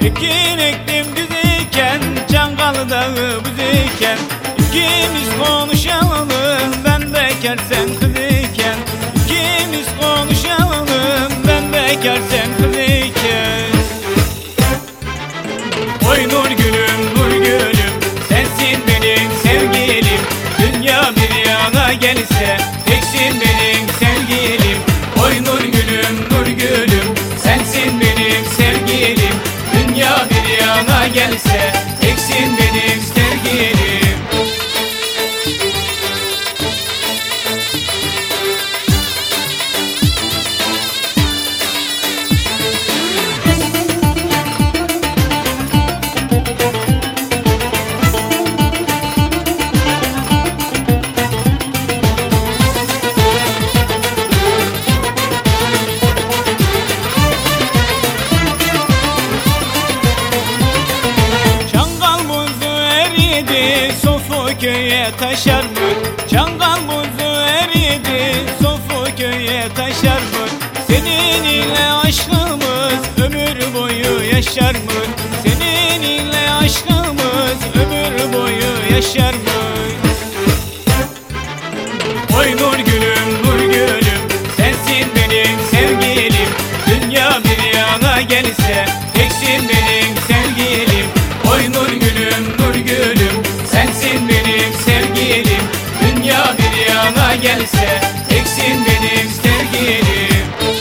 Ekin ektim düzeyken, Çangalı Dağı büzeyken, İkimiz konuşalım, ben bekar sen kız iken. İkimiz konuşalım, ben bekar sen kız iken. Oy nur gülüm, nur gülüm, sensin benim sevgilim. Dünya bir yana gelirse, teksin benim sevgilim. Oy nur gülüm, nur gülüm, sensin benim sevgilim. Dünya bir yana gelirse, teksin benim sevgilim. Köye taşar mı? Çangal buzu eridi, Sofu köye taşar mı? Seninle aşkımız ömür boyu yaşar mı? Seninle aşkımız ömür boyu yaşar mı? Oy nur gülüm, nur gülüm, sensin benim sevgilim. Dünya bir yana gelirse, teksin benim sevgilim. Oy nur gülüm, nur gülüm, sensin benim sevgilim. Dünya bir yana gelse, teksin benim sevgilim.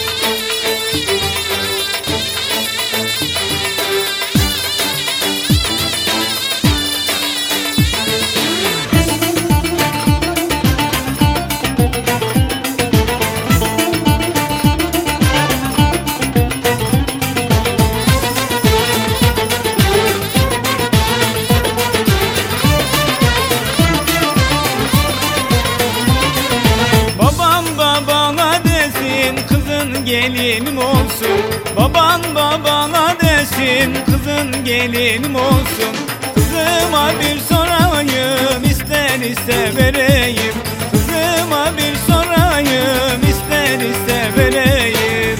Gelinim olsun, baban babana desin, kızın gelinim olsun. Kızıma bir sorayım, ister ise vereyim. Kızıma bir sorayım, ister ise vereyim.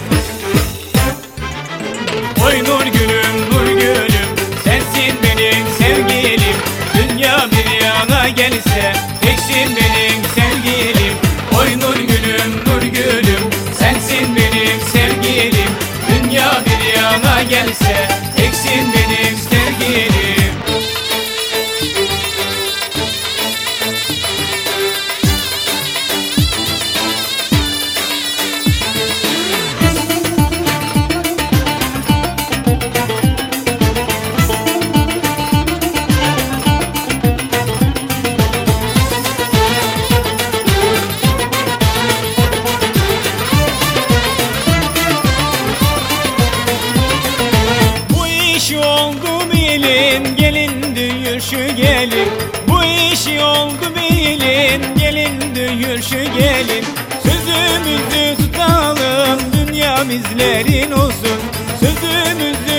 Oy nur gülüm, nur gülüm, sensin benim sevgilim. Dünya bir yana gelirse, teksin benim sevgilim. Oy nur gülüm, nur gülüm, sensin benim sevgilim. Dünya bir yana gelse, teksin benim sevgilim. Oldu bilin, gelin düğür şu gelin. Bu işi oldu bilin, gelin düğür şu gelin. Sözümüzü tutalım, dünya bizlerin olsun. Sözümüzü